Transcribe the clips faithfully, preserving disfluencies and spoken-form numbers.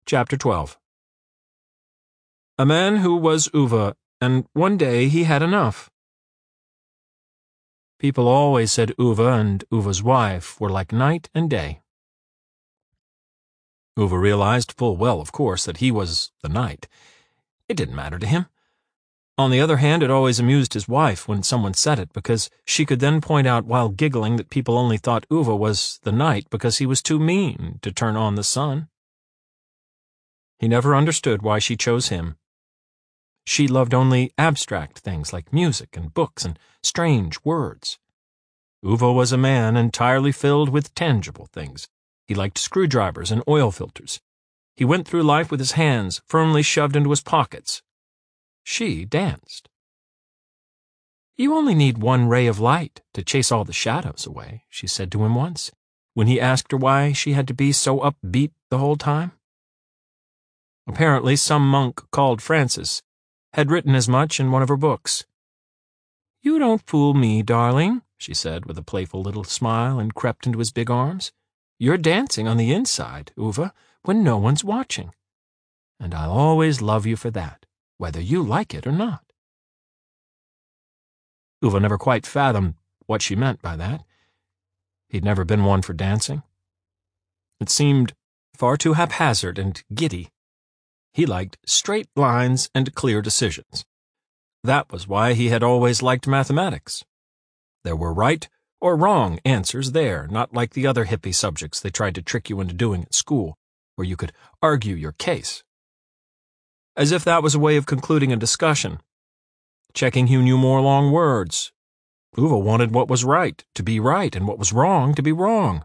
Chapter twelve. A man who was Uva, and one day he had enough. People always said Uva and Uva's wife were like night and day. Uva realized full well, of course, that he was the night. It didn't matter to him. On the other hand, it always amused his wife when someone said it, because she could then point out while giggling that people only thought Uva was the night because he was too mean to turn on the sun. He never understood why she chose him. She loved only abstract things like music and books and strange words. Uva was a man entirely filled with tangible things. He liked screwdrivers and oil filters. He went through life with his hands firmly shoved into his pockets. She danced. "You only need one ray of light to chase all the shadows away," she said to him once, when he asked her why she had to be so upbeat the whole time. Apparently some monk called Francis had written as much in one of her books. "You don't fool me, darling," she said with a playful little smile, and crept into his big arms. "You're dancing on the inside, Uva, when no one's watching. And I'll always love you for that, whether you like it or not." Uva never quite fathomed what she meant by that. He'd never been one for dancing. It seemed far too haphazard and giddy. He liked straight lines and clear decisions. That was why he had always liked mathematics. There were right or wrong answers there, not like the other hippie subjects they tried to trick you into doing at school, where you could argue your case. As if that was a way of concluding a discussion. Checking who knew more long words. Uva wanted what was right to be right and what was wrong to be wrong.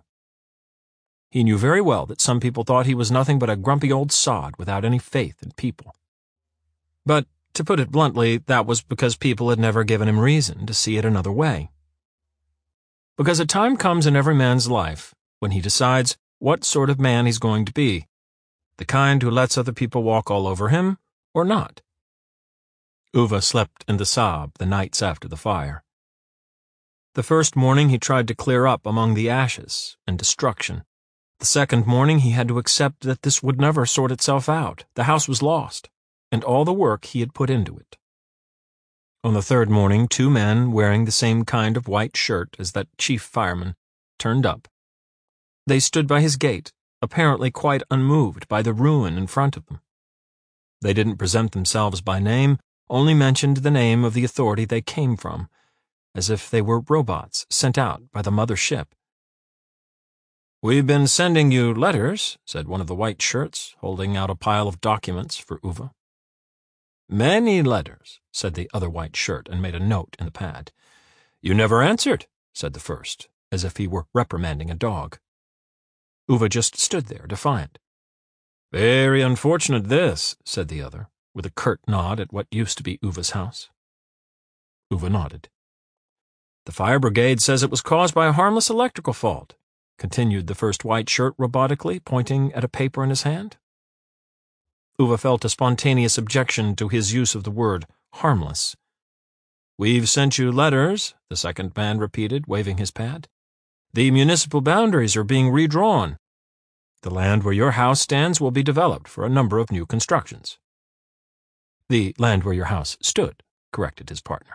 He knew very well that some people thought he was nothing but a grumpy old sod without any faith in people. But, to put it bluntly, that was because people had never given him reason to see it another way. Because a time comes in every man's life when he decides what sort of man he's going to be, the kind who lets other people walk all over him or not. Uva slept in the Saab the nights after the fire. The first morning he tried to clear up among the ashes and destruction. The second morning he had to accept that this would never sort itself out. The house was lost, and all the work he had put into it. On the third morning, two men wearing the same kind of white shirt as that chief fireman turned up. They stood by his gate, apparently quite unmoved by the ruin in front of them. They didn't present themselves by name, only mentioned the name of the authority they came from, as if they were robots sent out by the mother ship. "We've been sending you letters," said one of the white shirts, holding out a pile of documents for Uva. "Many letters," said the other white shirt, and made a note in the pad. "You never answered," said the first, as if he were reprimanding a dog. Uva just stood there, defiant. "Very unfortunate this," said the other, with a curt nod at what used to be Uva's house. Uva nodded. "The fire brigade says it was caused by a harmless electrical fault," continued the first white shirt robotically, pointing at a paper in his hand. Uva felt a spontaneous objection to his use of the word harmless. "We've sent you letters," the second man repeated, waving his pad. "The municipal boundaries are being redrawn. The land where your house stands will be developed for a number of new constructions." "The land where your house stood," corrected his partner.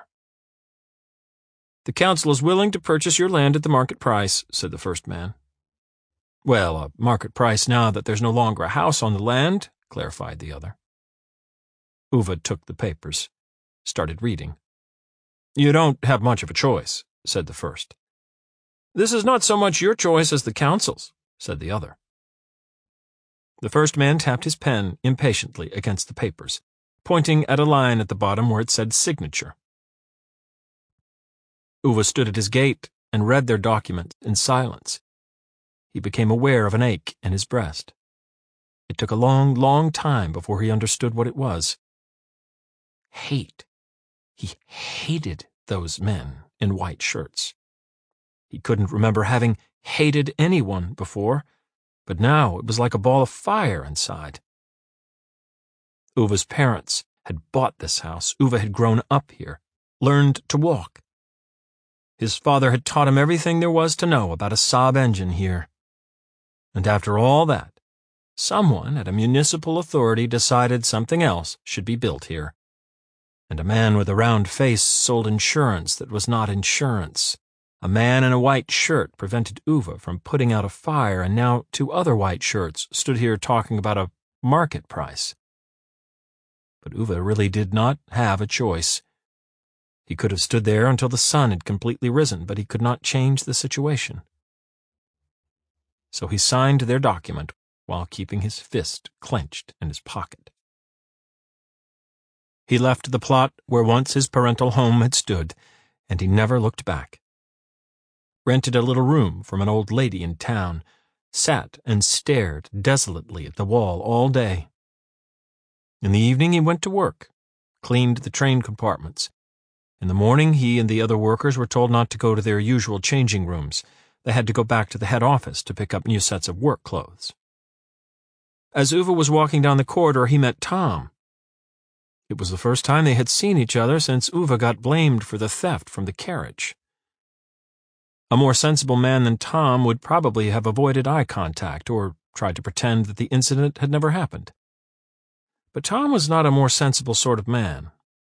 "The council is willing to purchase your land at the market price," said the first man. "Well, a market price now that there's no longer a house on the land," clarified the other. Uva took the papers, started reading. "You don't have much of a choice," said the first. "This is not so much your choice as the council's," said the other. The first man tapped his pen impatiently against the papers, pointing at a line at the bottom where it said signature. Uva stood at his gate and read their document in silence. He became aware of an ache in his breast. It took a long, long time before he understood what it was. Hate. He hated those men in white shirts. He couldn't remember having hated anyone before, but now it was like a ball of fire inside. Uva's parents had bought this house. Uva had grown up here, learned to walk. His father had taught him everything there was to know about a Saab engine here. And after all that, Someone at a municipal authority decided something else should be built here. And a man with a round face sold insurance that was not insurance. A man in a white shirt prevented Uwe from putting out a fire, and now two other white shirts stood here talking about a market price. But Uwe really did not have a choice. He could have stood there until the sun had completely risen, but he could not change the situation. So he signed their document while keeping his fist clenched in his pocket. He left the plot where once his parental home had stood, and he never looked back. Rented a little room from an old lady in town, sat and stared desolately at the wall all day. In the evening he went to work, cleaned the train compartments. In the morning he and the other workers were told not to go to their usual changing rooms. They had to go back to the head office to pick up new sets of work clothes. As Uwe was walking down the corridor, he met Tom. It was the first time they had seen each other since Uwe got blamed for the theft from the carriage. A more sensible man than Tom would probably have avoided eye contact or tried to pretend that the incident had never happened. But Tom was not a more sensible sort of man.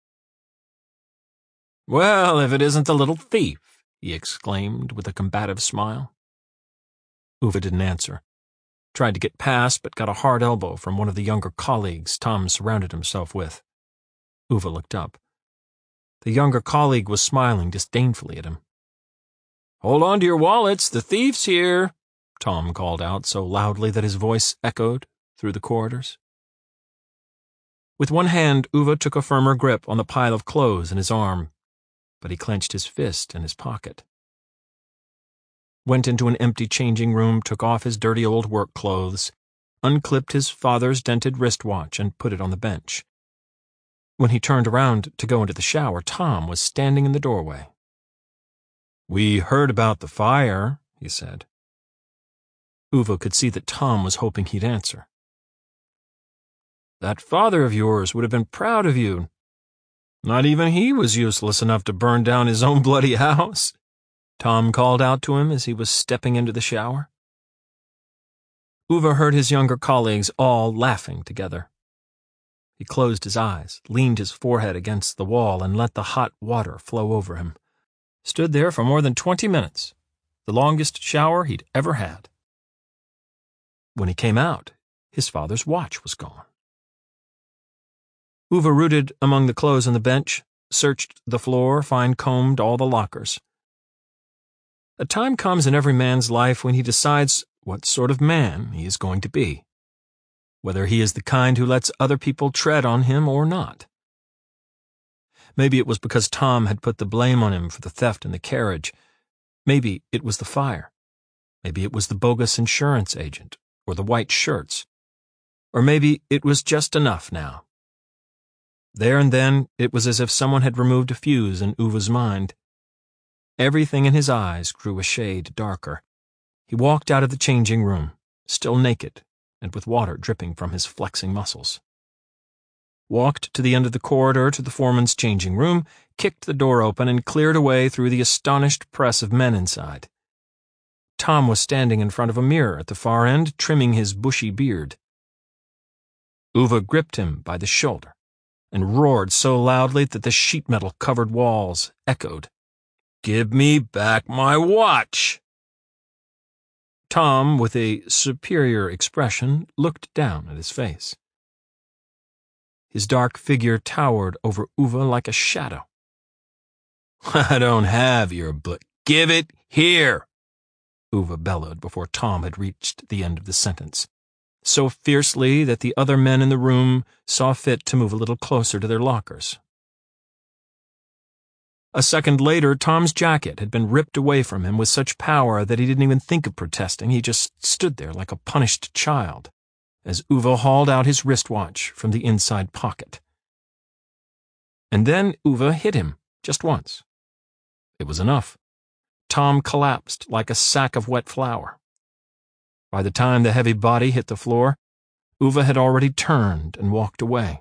"Well, if it isn't the little thief," he exclaimed with a combative smile. Uwe didn't answer. Tried to get past, but got a hard elbow from one of the younger colleagues Tom surrounded himself with. Uwe looked up. The younger colleague was smiling disdainfully at him. "Hold on to your wallets, the thief's here," Tom called out so loudly that his voice echoed through the corridors. With one hand, Uwe took a firmer grip on the pile of clothes in his arm, but he clenched his fist in his pocket. Went into an empty changing room, took off his dirty old work clothes, unclipped his father's dented wristwatch, and put it on the bench. When he turned around to go into the shower, Tom was standing in the doorway. "We heard about the fire," he said. Uwe could see that Tom was hoping he'd answer. "That father of yours would have been proud of you. Not even he was useless enough to burn down his own bloody house," Tom called out to him as he was stepping into the shower. Uwe heard his younger colleagues all laughing together. He closed his eyes, leaned his forehead against the wall, and let the hot water flow over him. Stood there for more than twenty minutes, the longest shower he'd ever had. When he came out, his father's watch was gone. Uwe rooted among the clothes on the bench, searched the floor, fine-combed all the lockers. A time comes in every man's life when he decides what sort of man he is going to be, whether he is the kind who lets other people tread on him or not. Maybe it was because Tom had put the blame on him for the theft in the carriage. Maybe it was the fire. Maybe it was the bogus insurance agent, or the white shirts. Or maybe it was just enough now. There and then, it was as if someone had removed a fuse in Uwe's mind. Everything in his eyes grew a shade darker. He walked out of the changing room, still naked and with water dripping from his flexing muscles. Walked to the end of the corridor to the foreman's changing room, kicked the door open, and cleared away through the astonished press of men inside. Tom was standing in front of a mirror at the far end, trimming his bushy beard. Uwe gripped him by the shoulder and roared so loudly that the sheet-metal-covered walls echoed. "Give me back my watch!" Tom, with a superior expression, looked down at his face. His dark figure towered over Uwe like a shadow. "I don't have your but give it here!" Uwe bellowed before Tom had reached the end of the sentence, so fiercely that the other men in the room saw fit to move a little closer to their lockers. A second later, Tom's jacket had been ripped away from him with such power that he didn't even think of protesting. He just stood there like a punished child as Uwe hauled out his wristwatch from the inside pocket. And then Uwe hit him, just once. It was enough. Tom collapsed like a sack of wet flour. By the time the heavy body hit the floor, Uwe had already turned and walked away.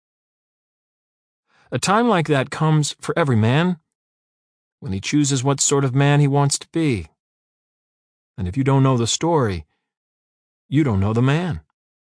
A time like that comes for every man, when he chooses what sort of man he wants to be. And if you don't know the story, you don't know the man.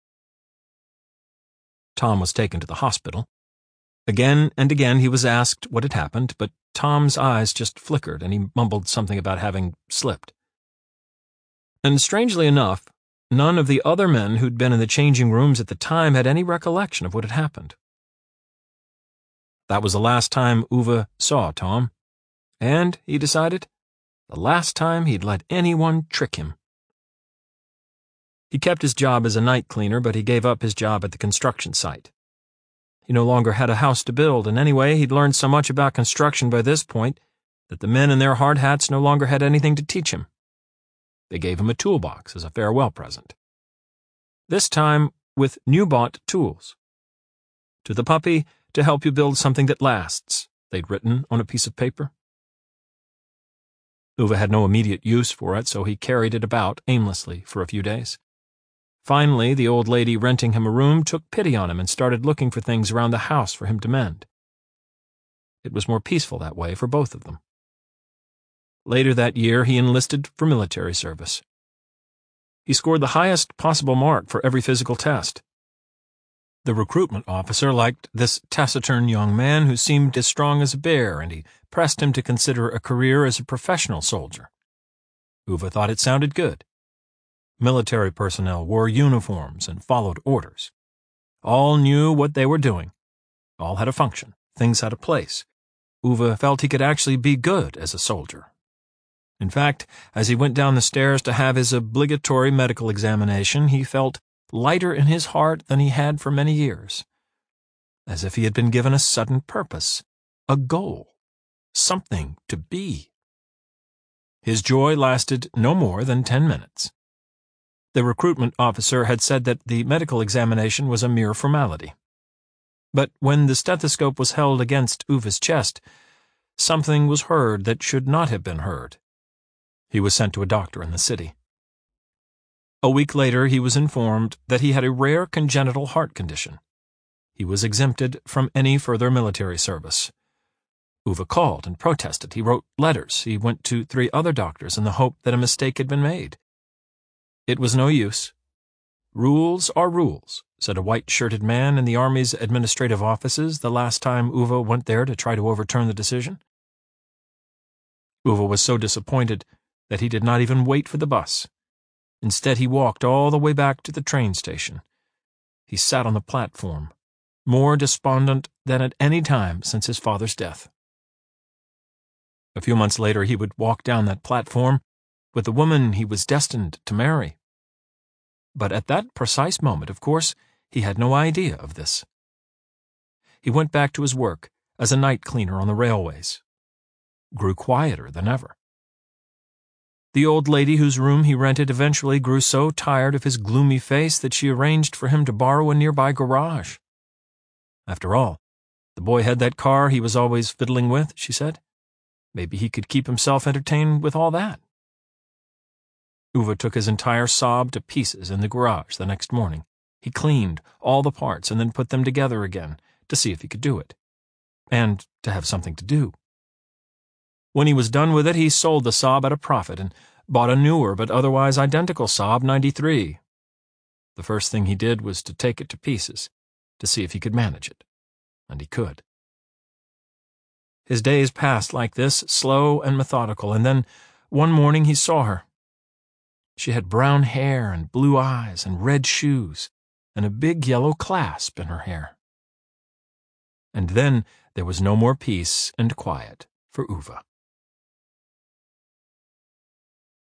Tom was taken to the hospital. Again and again he was asked what had happened, but Tom's eyes just flickered and he mumbled something about having slipped. And strangely enough, none of the other men who'd been in the changing rooms at the time had any recollection of what had happened. That was the last time Uwe saw Tom, and, he decided, the last time he'd let anyone trick him. He kept his job as a night cleaner, but he gave up his job at the construction site. He no longer had a house to build, and anyway, he'd learned so much about construction by this point that the men in their hard hats no longer had anything to teach him. They gave him a toolbox as a farewell present. This time with new-bought tools. To the puppy, to help you build something that lasts, they'd written on a piece of paper. Uwe had no immediate use for it, so he carried it about aimlessly for a few days. Finally, the old lady renting him a room took pity on him and started looking for things around the house for him to mend. It was more peaceful that way for both of them. Later that year, he enlisted for military service. He scored the highest possible mark for every physical test. The recruitment officer liked this taciturn young man who seemed as strong as a bear, and he pressed him to consider a career as a professional soldier. Uwe thought it sounded good. Military personnel wore uniforms and followed orders. All knew what they were doing. All had a function. Things had a place. Uwe felt he could actually be good as a soldier. In fact, as he went down the stairs to have his obligatory medical examination, he felt lighter in his heart than he had for many years, as if he had been given a sudden purpose, a goal, something to be. His joy lasted no more than ten minutes. The recruitment officer had said that the medical examination was a mere formality. But when the stethoscope was held against Uwe's chest, something was heard that should not have been heard. He was sent to a doctor in the city. A week later, he was informed that he had a rare congenital heart condition. He was exempted from any further military service. Uwe called and protested. He wrote letters. He went to three other doctors in the hope that a mistake had been made. It was no use. Rules are rules, said a white-shirted man in the Army's administrative offices the last time Uwe went there to try to overturn the decision. Uwe was so disappointed that he did not even wait for the bus. Instead, he walked all the way back to the train station. He sat on the platform, more despondent than at any time since his father's death. A few months later, he would walk down that platform with the woman he was destined to marry. But at that precise moment, of course, he had no idea of this. He went back to his work as a night cleaner on the railways, grew quieter than ever. The old lady whose room he rented eventually grew so tired of his gloomy face that she arranged for him to borrow a nearby garage. After all, the boy had that car he was always fiddling with, she said. Maybe he could keep himself entertained with all that. Uwe took his entire Saab to pieces in the garage the next morning. He cleaned all the parts and then put them together again to see if he could do it, and to have something to do. When he was done with it, he sold the Saab at a profit and bought a newer but otherwise identical Saab ninety-three. The first thing he did was to take it to pieces to see if he could manage it, and he could. His days passed like this, slow and methodical, and then one morning he saw her. She had brown hair and blue eyes and red shoes and a big yellow clasp in her hair. And then there was no more peace and quiet for Uwe.